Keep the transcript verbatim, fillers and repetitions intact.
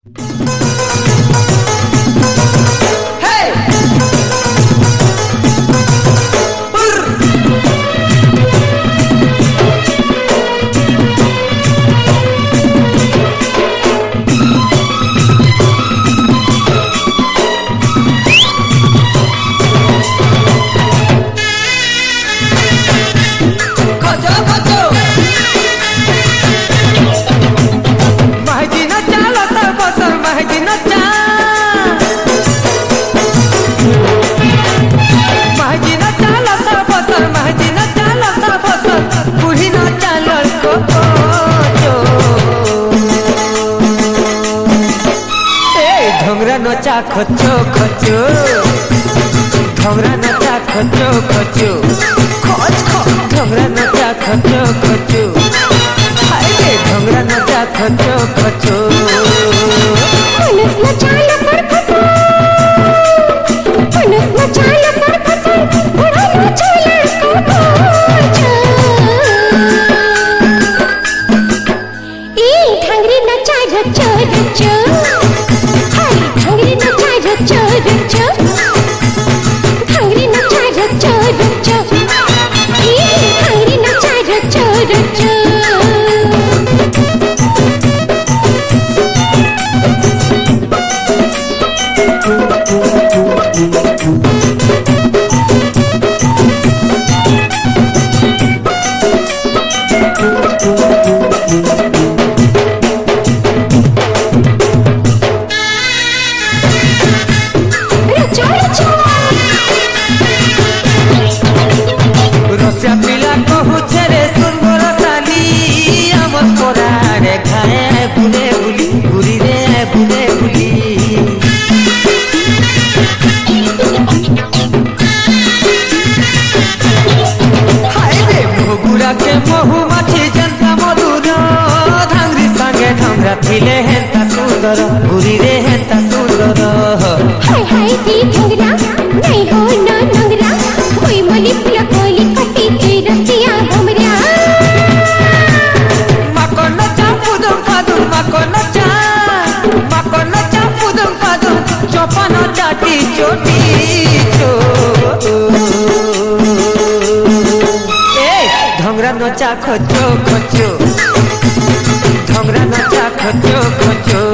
नचा खचो खचो ढोंगरा नचा खचो खचो खोच खोच ढोंगरा नचा खचो खचो हाय रे ढोंगरा नचा खचो खचो मनस नचा लसर खसो मनस नचा लसर खसो बड़ा नचा लसको खोचो ए ढंगरी नचा रचो रचो रचो रचो ढंगरी नचा रचो रचो ए ढंगरी नचा रचो रचो थिले हेंता सुंदर गुरी रे हेंता सुंदर हाय हाय ती ढंगरा नहीं हो ना नंगरा कोई मली फुला कोली कटी के रसिया हमरा माको नचा पुदुम फादुम माको नचा माको नचा पुदुम फादुम चोपा नचा टी चोटी चो ए ढंगरा नचा खचो खचो ढंगरा नचा खचो खचो